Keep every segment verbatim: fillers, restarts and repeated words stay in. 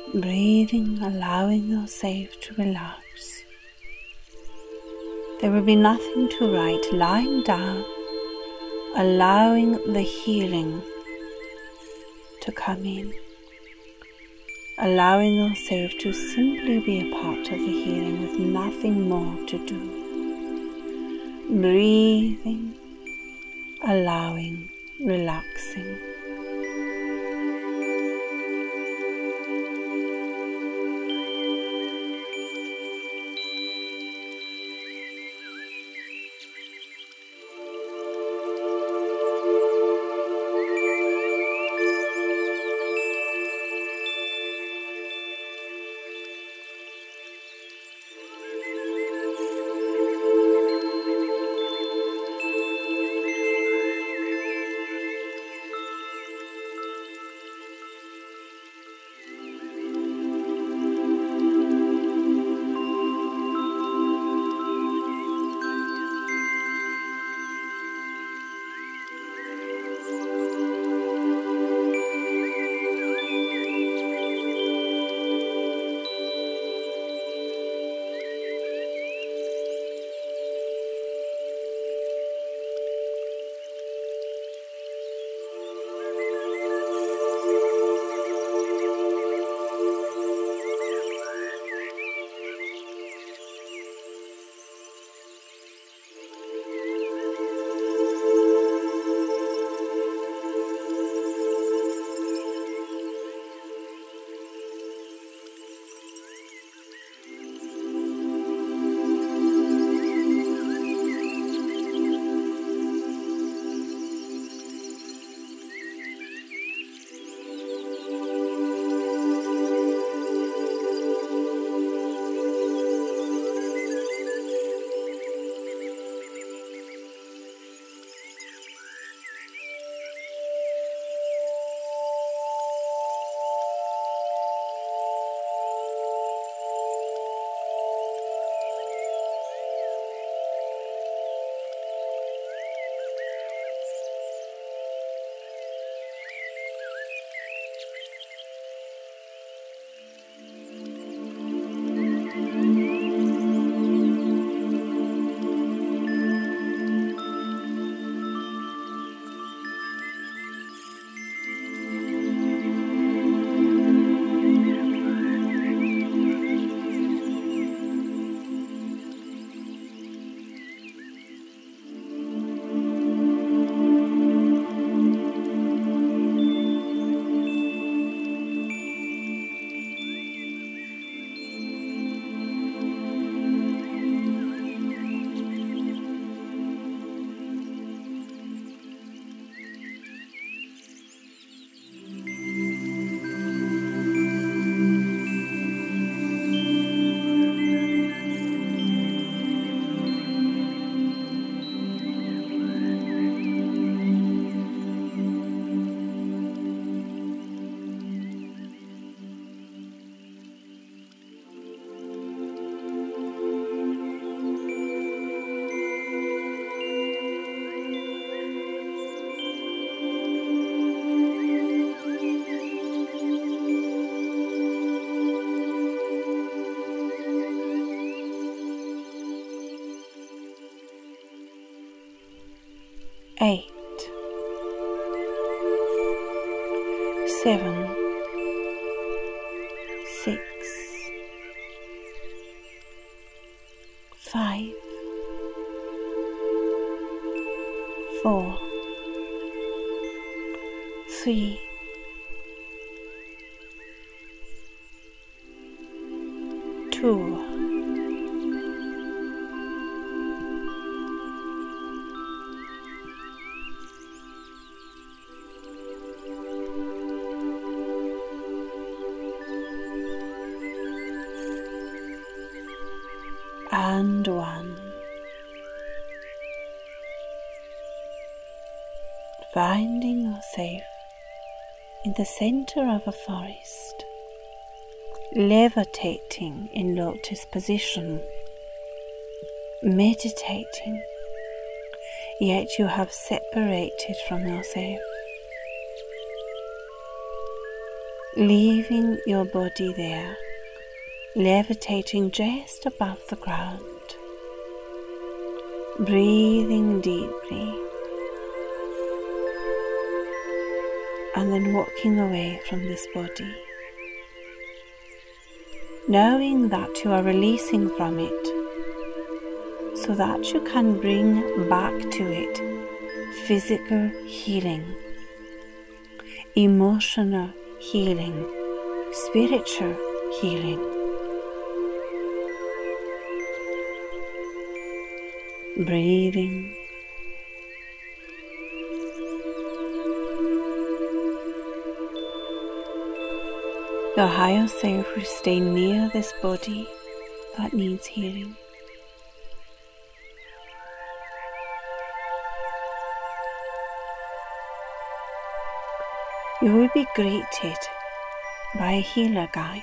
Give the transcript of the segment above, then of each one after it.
breathing, allowing yourself to relax. There will be nothing to write, lying down, allowing the healing to come in, allowing yourself to simply be a part of the healing with nothing more to do. Breathing, allowing, relaxing. eight, seven, six, five, four, three, two, and one. Finding yourself in the center of a forest, levitating in lotus position, meditating, yet you have separated from yourself. leaving your body there, levitating just above the ground, breathing deeply, and then walking away from this body, knowing that you are releasing from it so that you can bring back to it physical healing, emotional healing, spiritual healing. Breathing. Your higher self will stay near this body that needs healing. You will be greeted by a healer guide.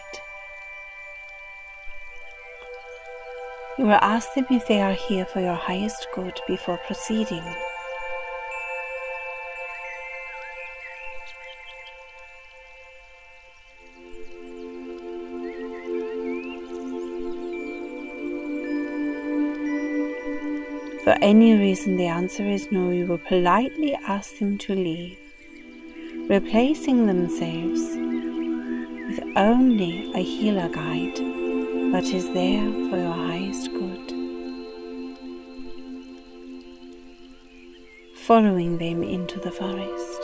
You will ask them if they are here for your highest good before proceeding. For any reason the answer is no, you will politely ask them to leave, replacing themselves with only a healer guide that is there for your highest good, following them into the forest.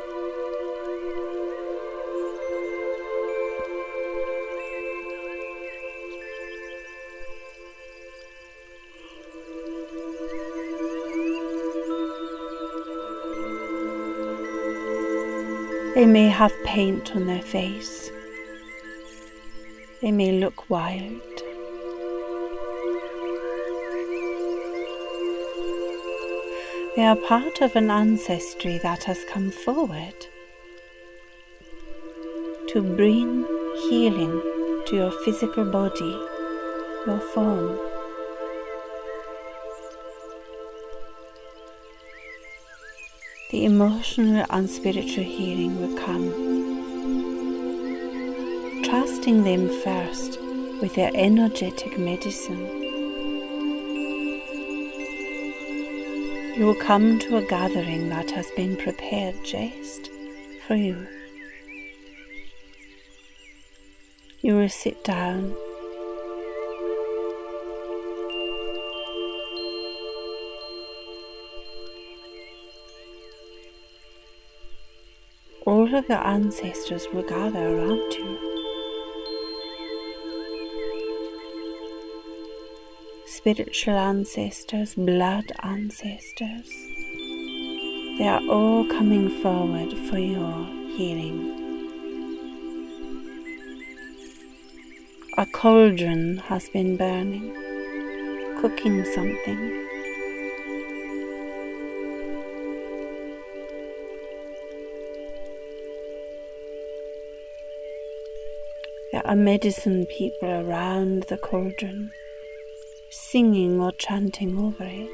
They may have paint on their face. They may look wild. They are part of an ancestry that has come forward to bring healing to your physical body, your form. The emotional and spiritual healing will come, trusting them first with their energetic medicine. You will come to a gathering that has been prepared just for you. You will sit down. All of your ancestors will gather around you. Spiritual ancestors, blood ancestors, they are all coming forward for your healing. A cauldron has been burning, cooking something. There are medicine people around the cauldron, singing or chanting over it.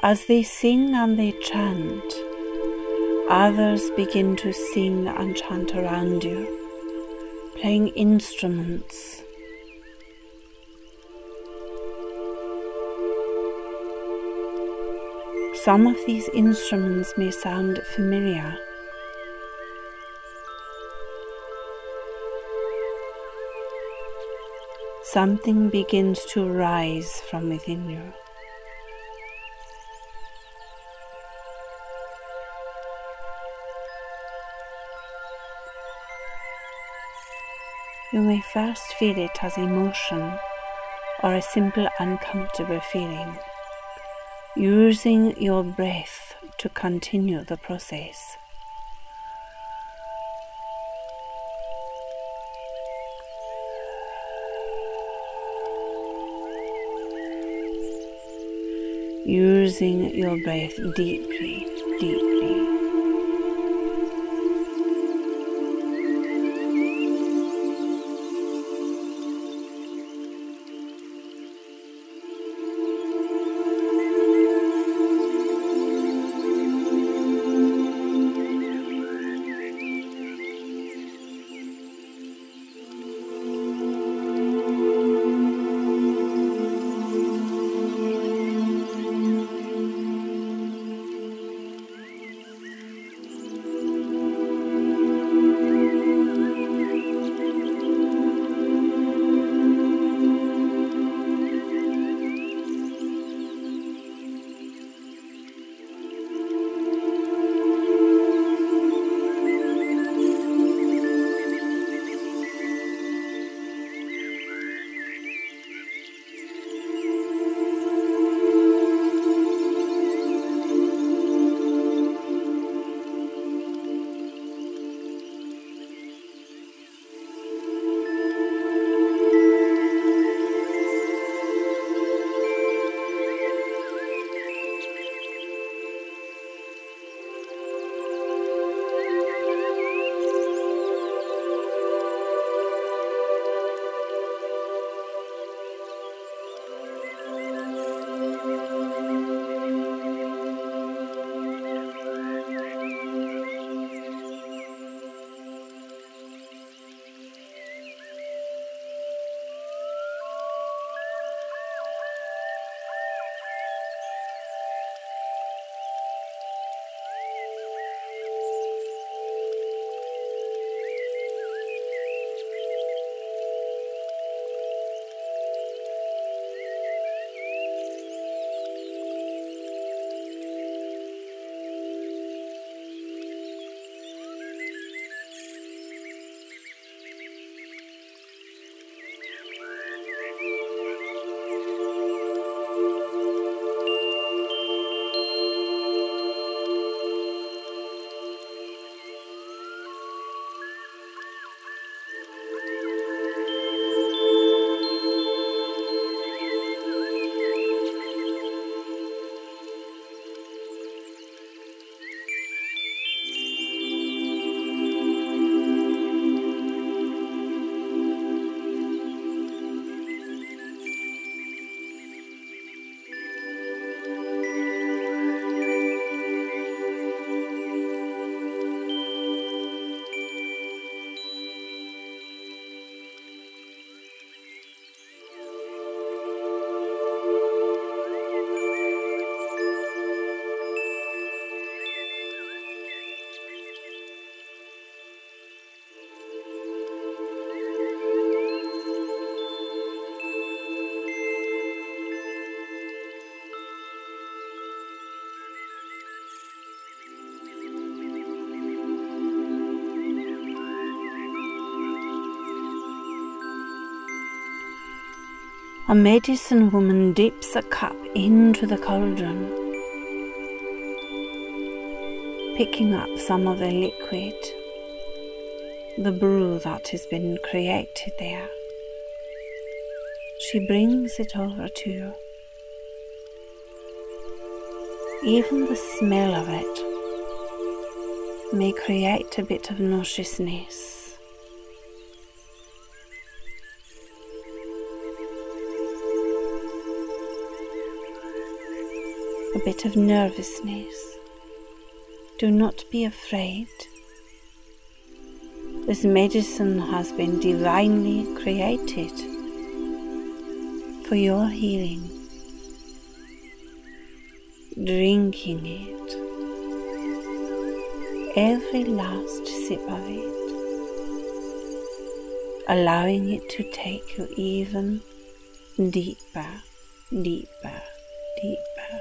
As they sing and they chant, others begin to sing and chant around you, playing instruments. Some of these instruments may sound familiar. Something begins to rise from within you. You may first feel it as emotion or a simple uncomfortable feeling, using your breath to continue the process. Using your breath deeply, deeply. A medicine woman dips a cup into the cauldron, picking up some of the liquid, the brew that has been created there. She brings it over to you. Even the smell of it may create a bit of nauseousness. The bit of nervousness, do not be afraid. This medicine has been divinely created for your healing. Drinking it, every last sip of it, allowing it to take you even deeper, deeper, deeper.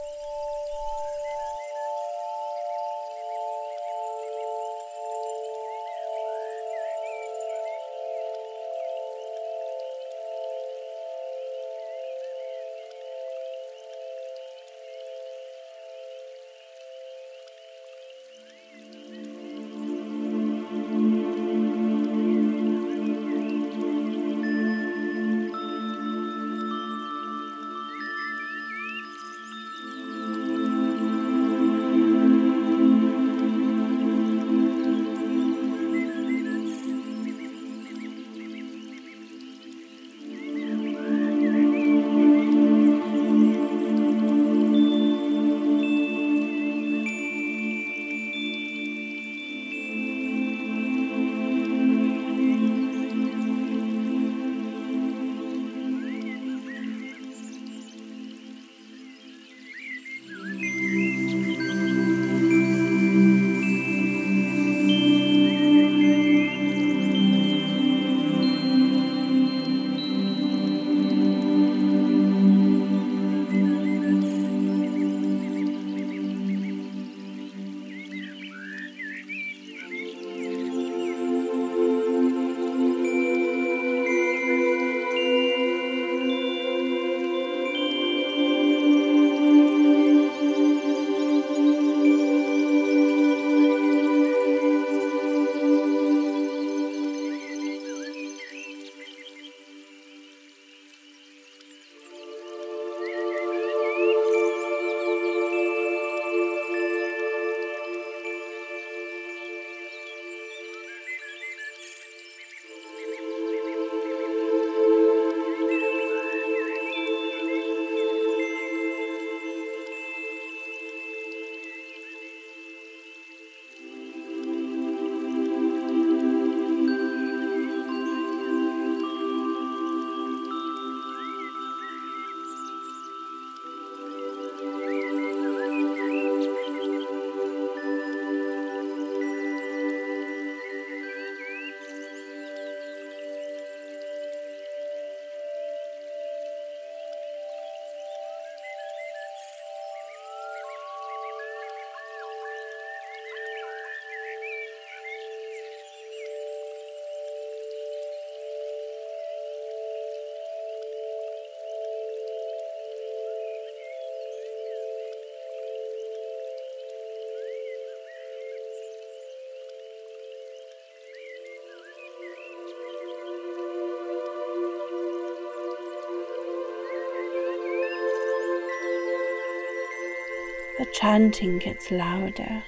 The chanting gets louder,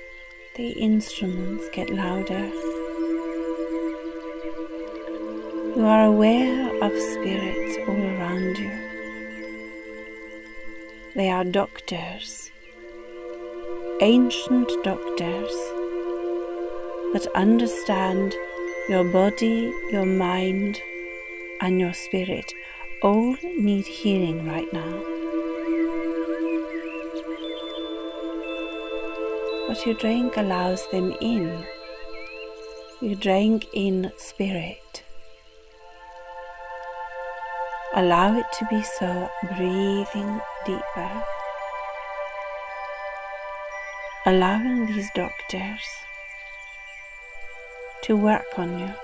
the instruments get louder. You are aware of spirits all around you. They are doctors, ancient doctors that understand your body, your mind, and your spirit all need healing right now. What you drink allows them in. You drink in spirit. Allow it to be so, breathing deeper. Allowing these doctors to work on you.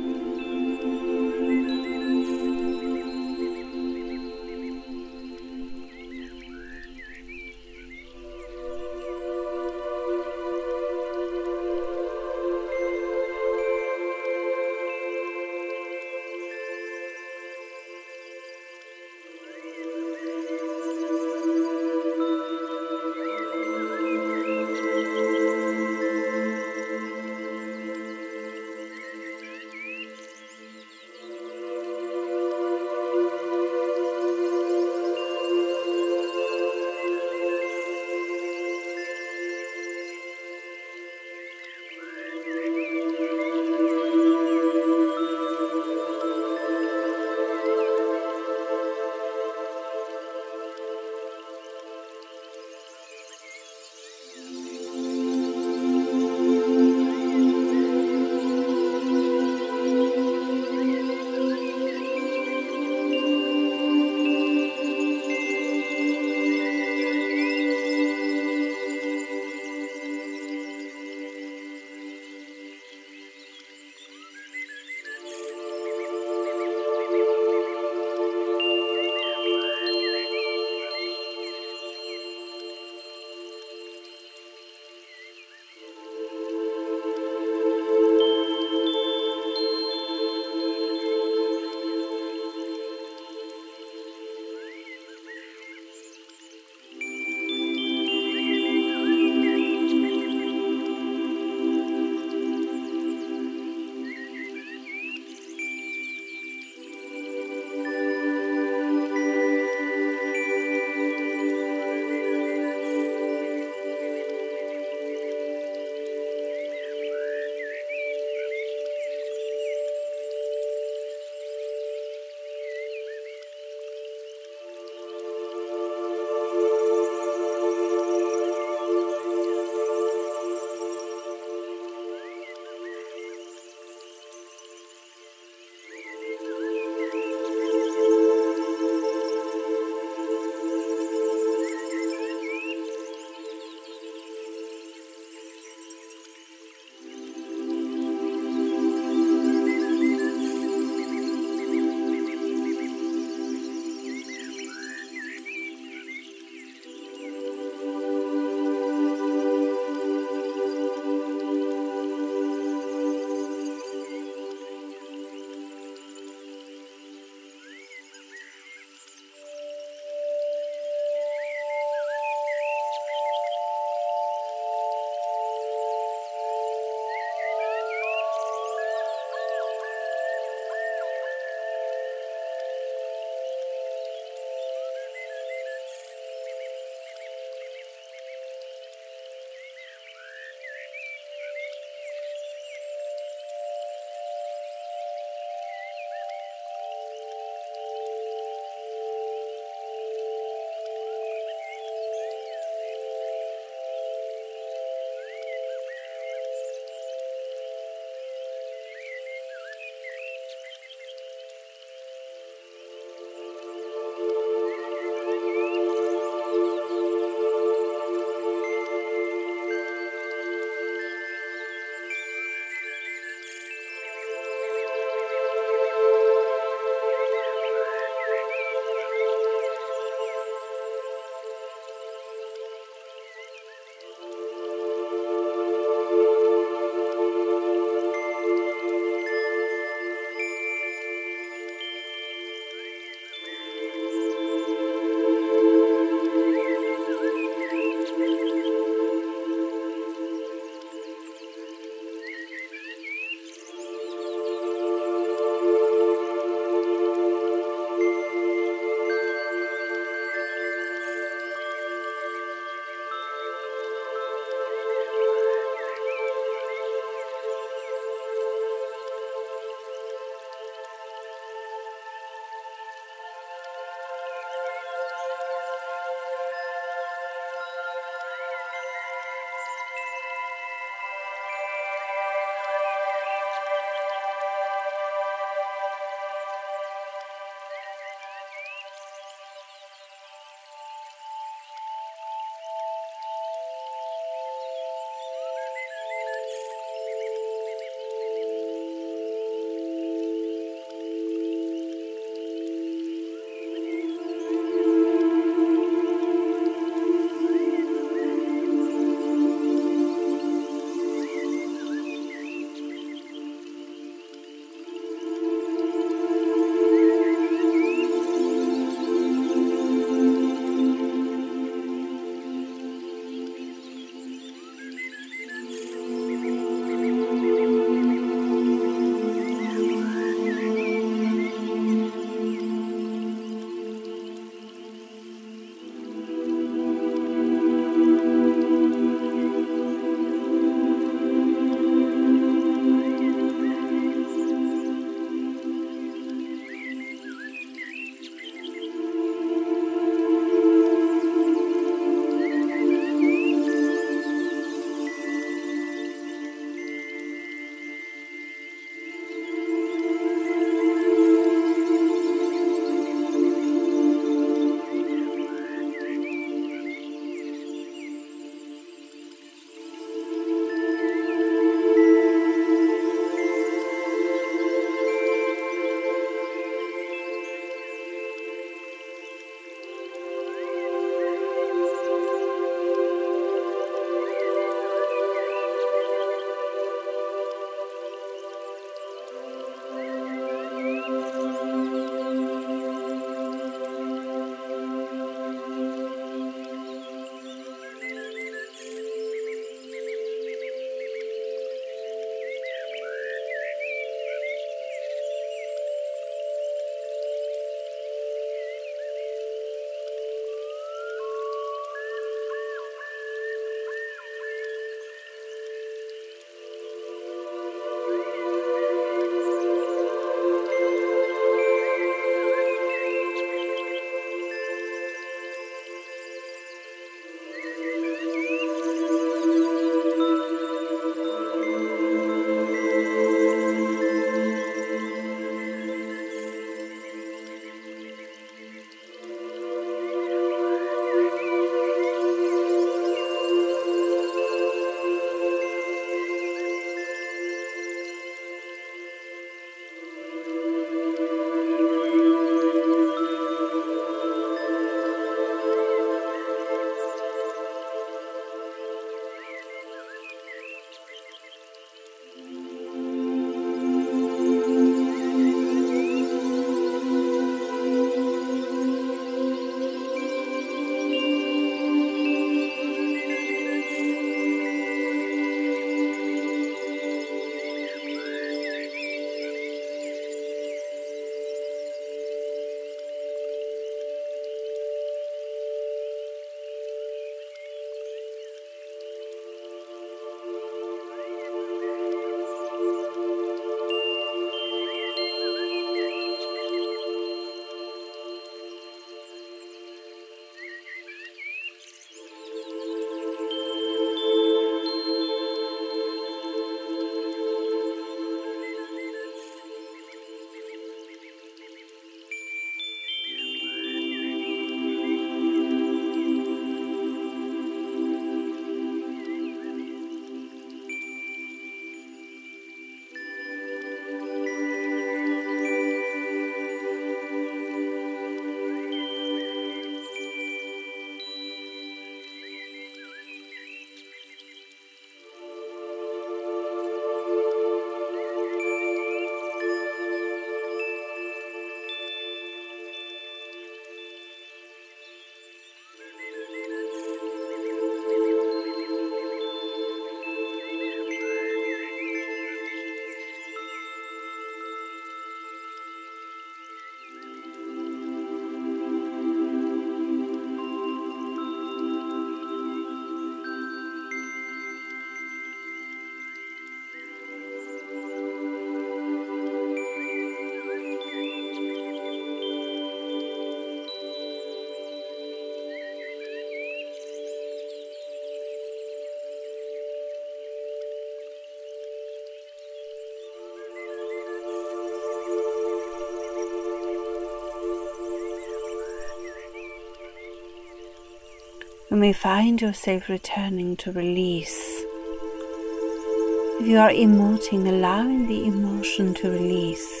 you may find yourself returning to release. If you are emoting, allowing the emotion to release.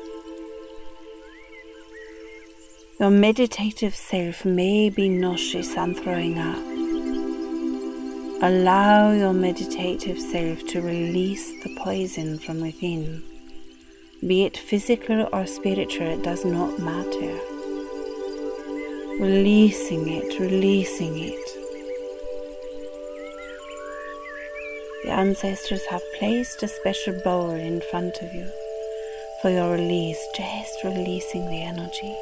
Your meditative self may be nauseous and throwing up. Allow your meditative self to release the poison from within. Be it physical or spiritual, it does not matter. Releasing it, releasing it. The ancestors have placed a special bowl in front of you for your release, just releasing the energy.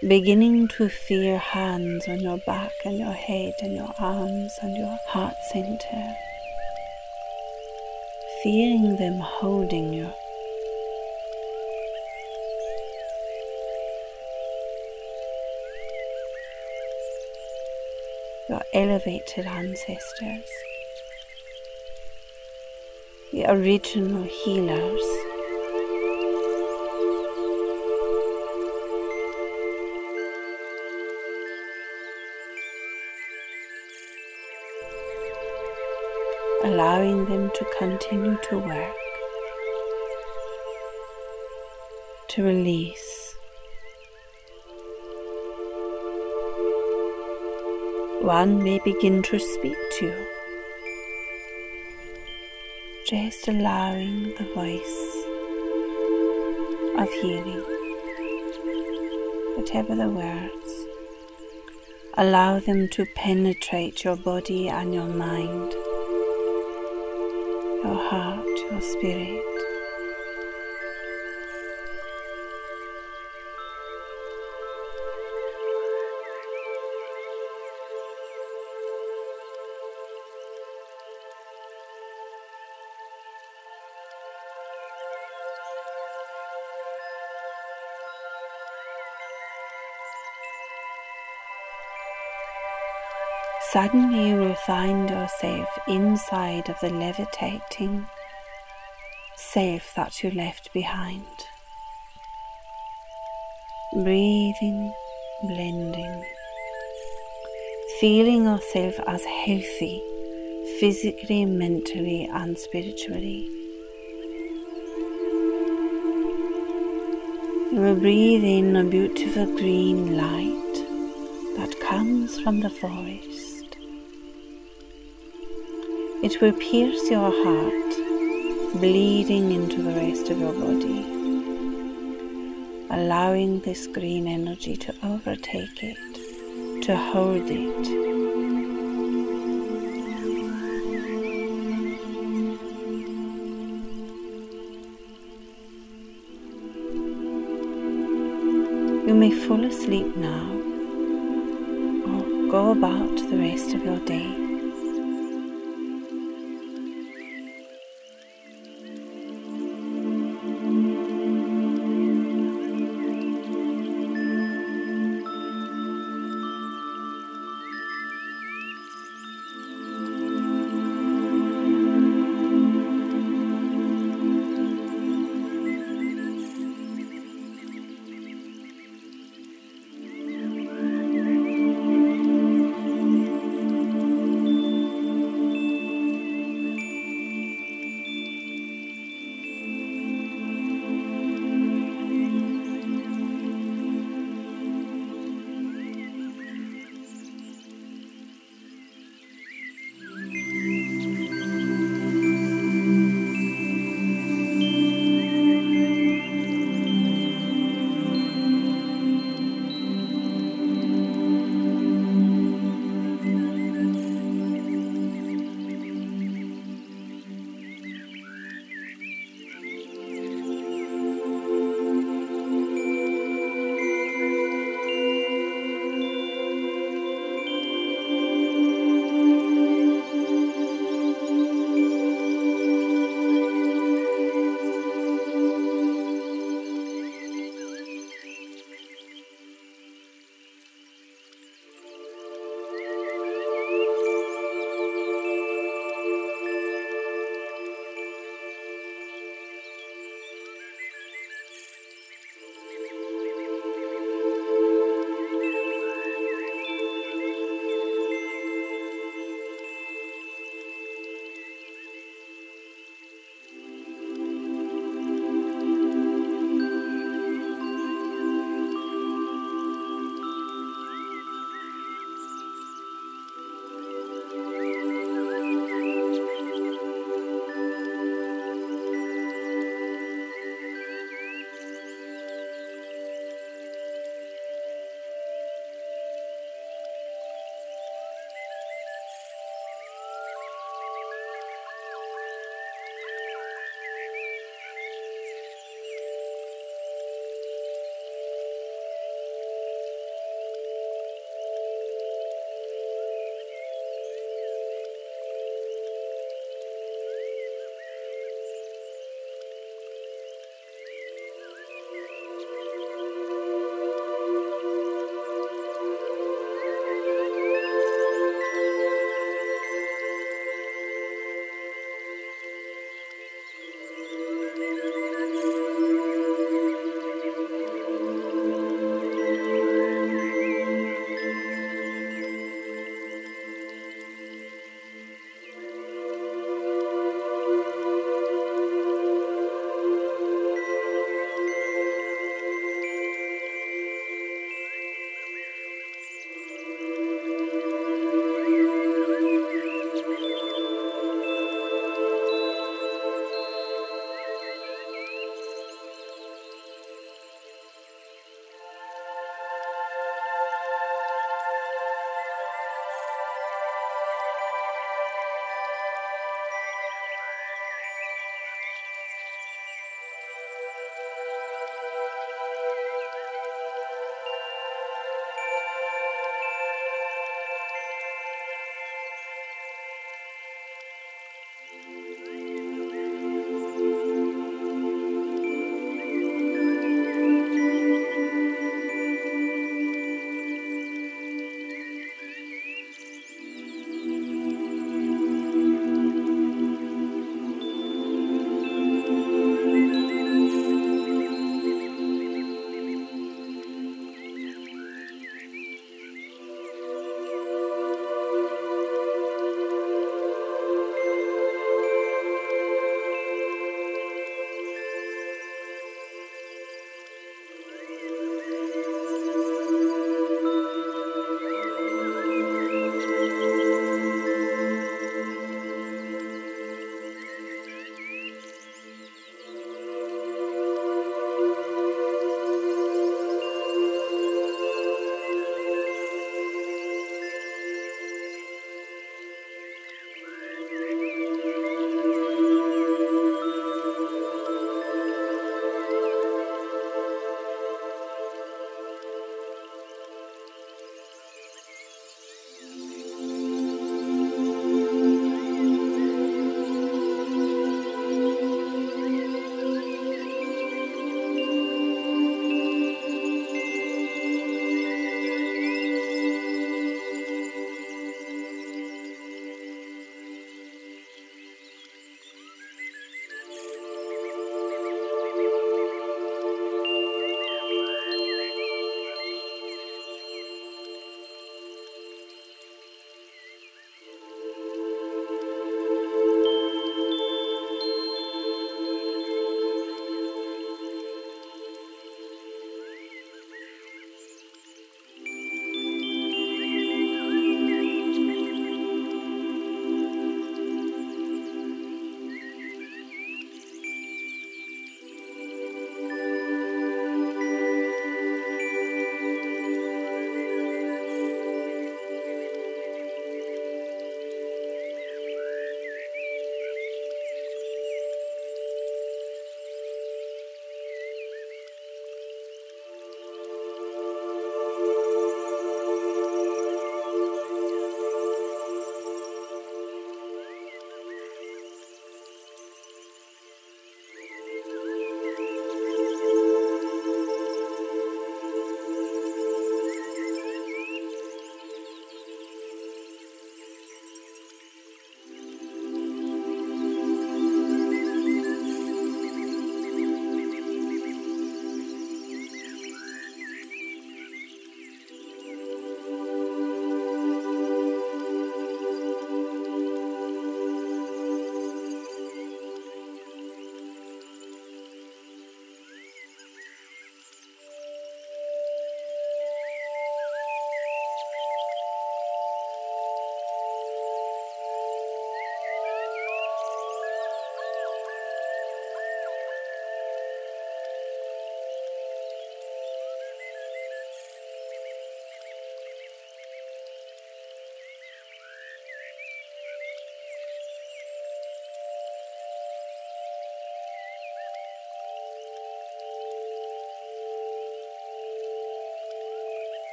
beginning to feel your hands on your back and your head and your arms and your heart center, feeling them holding you. Your elevated ancestors, the original healers, allowing them to continue to work, to release. One may begin to speak to you, just allowing the voice of healing, whatever the words, allow them to penetrate your body and your mind, your heart, your spirit. Suddenly you will find yourself inside of the levitating self that you left behind. Breathing, blending, feeling yourself as healthy, physically, mentally and spiritually. You will breathe in a beautiful green light that comes from the forest. It will pierce your heart, bleeding into the rest of your body, allowing this green energy to overtake it, to hold it. You may fall asleep now or go about the rest of your day.